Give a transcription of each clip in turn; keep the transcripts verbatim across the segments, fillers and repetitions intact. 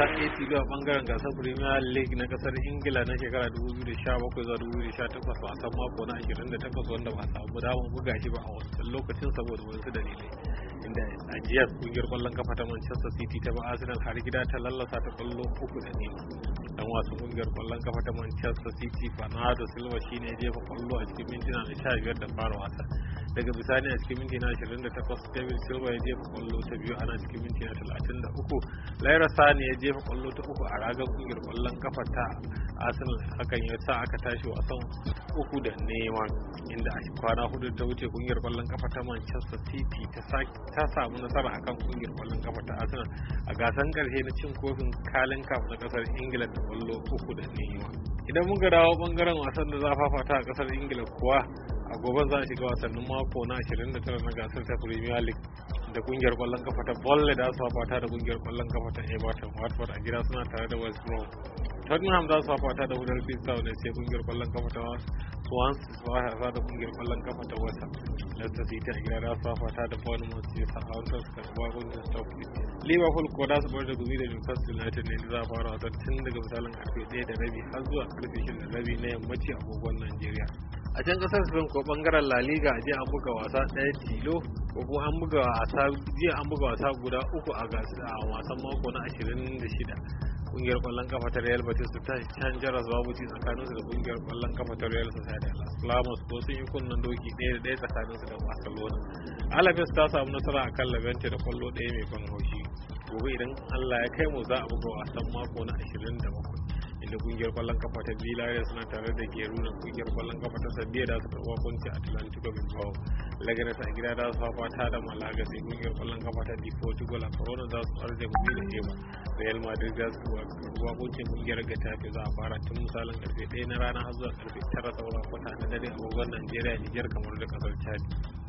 wasa ɗaya tilo a bangaren gasar Premier League na kasar Ingila na shekara dubu biyu da sha bakwai zuwa dubu biyu da sha takwas, wasan mako na ashirin da takwas wanda ba samu damar buga shi ba a wancan lokacin saboda wasu dalilai, inda a jiya kungiyar kwallon kafa ta Manchester City ta ba Arsenal har gida ta lallasa ta kwallo uku da nema. Dan wasan kungiyar kwallon kafa ta Manchester City Bernardo Silva shine ya jefa kwallo a cikin mintuna na sha biyar da fara wasa. Daga bisani a cikin minti na ashirin da takwas David Silva ya jefa kwallo ta biyu ana cikin minti na talatin da uku. Laira Sane ya jefa kwallo ta uku a ragar kungiyar kwallon kafa ta Arsenal, hakan ya sa aka tashi wasan uku da nema, inda a kwana hudu ta wuce kungiyar kwallon kafa ta Manchester City ta samu nasara akan kungiyar kwallon kafa ta Arsenal a gasan karshe na cin kofin Carling Cup na kasar Ingila da kwallo uku da nema. Idan muka dawo bangaren wasan da za a fafata a kasar Ingila kuwa, a gobe za a shiga wasannin mako na ashirin da tara na gasar ta Premier League da kungiyar kwallon kafa ta Burnley da su fafata da kungiyar kwallon kafa ta Everton. Watford a gida suna tare da West Brom. Tottenham za su fafata da Huddersfield Town ne, sai kungiyar kwallon kafa ta Swansea su fafata da kungiyar kwallon kafa ta West Ham. Leicester City a gida za su fafata da Bournemouth, sai Southampton su karɓi bakuncin Stoke City. Liverpool ko za su bar da gumi da Newcastle United ne, za a fara wasan tun daga misalin karfe ɗaya da rabi har zuwa karfe shida da rabi na yammaci a agogon Najeriya. A can kasar Spain ko bangaren La Liga jiya an buga wasa ɗaya tilo, ko kuma an buga wasa jiya an buga wasa guda uku a gasa a wasan mako na ashirin da shida. Kungiyar kwallon kafa ta Real Betis ta canja babu ci tsakaninsu da kungiyar kwallon kafa ta Real Sociedad. Las Palmas ko sun yi kunnen doki ɗaya da ɗaya tsakaninsu da Barcelona. Alaves ta samu nasara akan Levante da kwallo ɗaya mai ban haushi. Gobe idan Allah ya kai mu za a buga wasan mako na ashirin da bakwai. Inda kungiyar kwallon kafa ta Villarreal suna tare da Girona, kungiyar kwallon kafa ta Sevilla da su karɓa kunci Atlantico Bilbao. Leganes a gida da su fafata da Malaga, sai kungiyar kwallon kafa ta Deportivo La Corona za su tsar da gobe da Eba. Real Madrid za su karɓa kuncin kungiyar Getafe, za a fara tun misalin karfe ɗaya na rana har zuwa karfe tara saura kwata na dare a agogon Najeriya, Nijar, kamar da kasar Chad.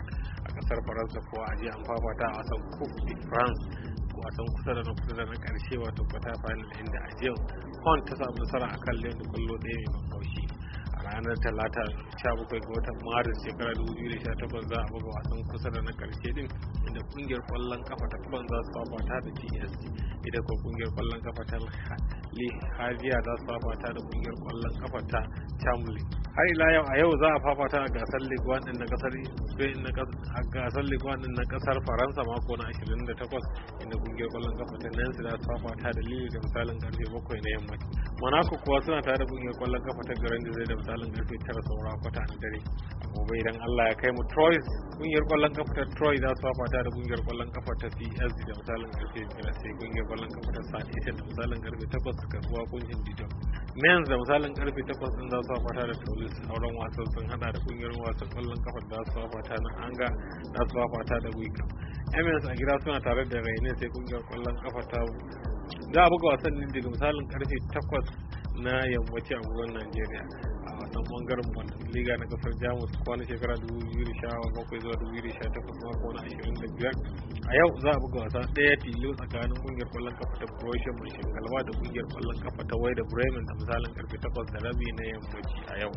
A kasar Faransa kuwa a jiya an fafata a wasan Coupe de France, wasan kusa da na kusa da na karshe wato kwata final, inda a jiya Hon ta samu nasara a kan Lyon da kwallo ɗaya mai ban haushi. A ranar talata sha bakwai ga watan Maris shekara dubu biyu da sha takwas za a buga wasan kusa da na karshe din, inda kungiyar kwallon kafa ta Kuban za su fafata da P S G, ita ko kungiyar kwallon kafa ta Le Havia za su fafata da kungiyar kwallon kafa ta Chambly. Har ila yau a yau za a fafata a gasar Ligue one din na kasar Spain na a gasar Ligue one din na kasar Faransa mako na ashirin da takwas, inda kungiyar kwallon kafa ta Nancy za su fafata da Lille da misalin karfe bakwai na yamma. Monaco kuwa suna tare da kungiyar kwallon kafa ta Girondins da misalin karfe tara saura kwata na dare. A gobe idan Allah ya kai mu, Troyes kungiyar kwallon kafa ta Troy za su fafata da kungiyar kwallon kafa ta P S G da misalin karfe biyar, sai kungiyar kwallon kafa ta Saint Etienne da misalin karfe takwas su karɓi wakuncin Dijon. Mens da misalin karfe takwas din za su fafata da Toulouse. Sauran wasan sun hada da kungiyar wasan kwallon kafa da za su fafata na Anga za su fafata da Wickham. Amiens a gida suna tare da Rennes, sai kungiyar kwallon kafa ta za a buga wasan ne daga misalin karfe takwas na yammaci a agogon Najeriya. A wasan bangaren Bundesliga na kasar Jamus kwana shekara dubu biyu da sha bakwai zuwa dubu biyu da sha takwas mako na ashirin da biyar, a yau za a buga wasa ɗaya tilo tsakanin kungiyar kwallon kafa ta Borussia Mönchengladbach da kungiyar kwallon kafa ta Werder Bremen da misalin karfe takwas da rabi na yammaci a yau.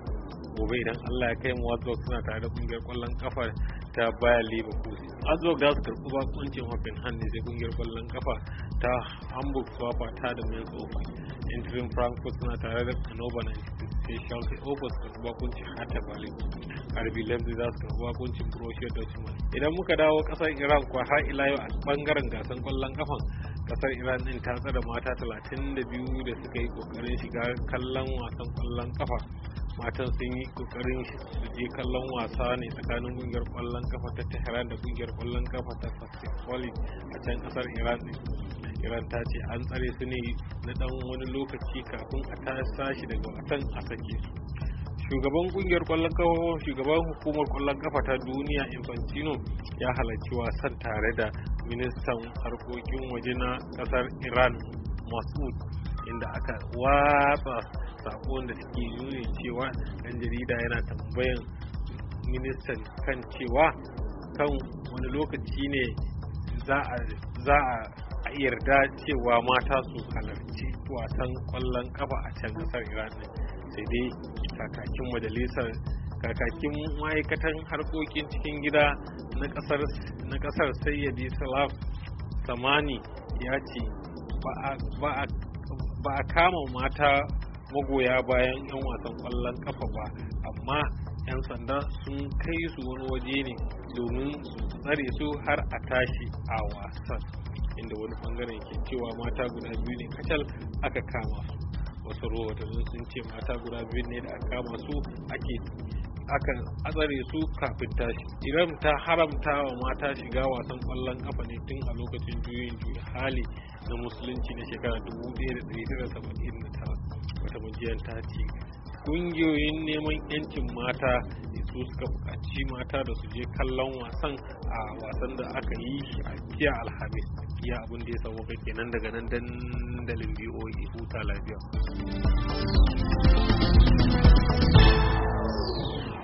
Gobe idan Allah ya kai mu, Wolfsburg suna tare da kungiyar kwallon kafa ta Bayer Leverkusen. Wolfsburg za su karɓi bakuncin Hoffenheim ne, sai kungiyar kwallon kafa ta Hamburg su fafata da Mainz oh five. Eintracht Frankfurt suna tare da Hannover ninety-six, sai Schalke oh four su karɓi bakuncin Hertha Berlin. R B Leipzig za su karɓi bakuncin Borussia Dortmund. Idan muka dawo kasar Iran kuwa, har ila yau a bangaren gasan kwallon kafan kasar Iran din ta tsara mata talatin da biyu da suka yi kokarin shiga kallon wasan kwallon kafa. Matan sun yi kokarin su je kallon wasa ne tsakanin kungiyar kwallon kafa ta Tehran da kungiyar kwallon kafa ta Persepolis a can kasar Iran din. Iran ta ce an tsare su ne na dan wani lokaci kafin a tashi daga wasan a sake su. Shugaban kungiyar kwallon kafa shugaban hukumar kwallon kafa ta duniya Infantino ya halarci wasan tare da ministan harkokin waje na kasar Iran Masoud, inda aka watsa sakon da suke nuni cewa ɗan jarida yana tambayan ministan kan cewa kan wani lokaci ne za a yarda cewa mata su halarci wasan kwallon kafa a can kasar Iran, sai dai kakakin majalisar kakakin ma'aikatan harkokin cikin gida na kasar na kasar Sayyidi Salam Samani ya ce ba a kama mata magoya bayan 'yan wasan kwallon kafa ba, amma 'yan sanda sun kai su wani waje ne domin su tsare su har a tashi a wasan, inda wani bangaren ke cewa mata guda biyu ne kacal aka kama su. Wasu rahotanni sun ce mata guda biyu ne da aka kama su ake akan tsare su kafin tashi. Iran ta haramta wa mata shiga wasan kwallon kafa ne tun a lokacin juyin juya hali na musulunci na shekara dubu ɗaya da ɗari tara da saba'in da tara. Wata majiyar ta ce kungiyoyin neman yancin mata su suka buƙaci mata da su je kallon wasan a wasan da aka yi a jiya Alhamis. Iya abin da ya sauka kenan daga nan dandalin B O A, huta lafiya.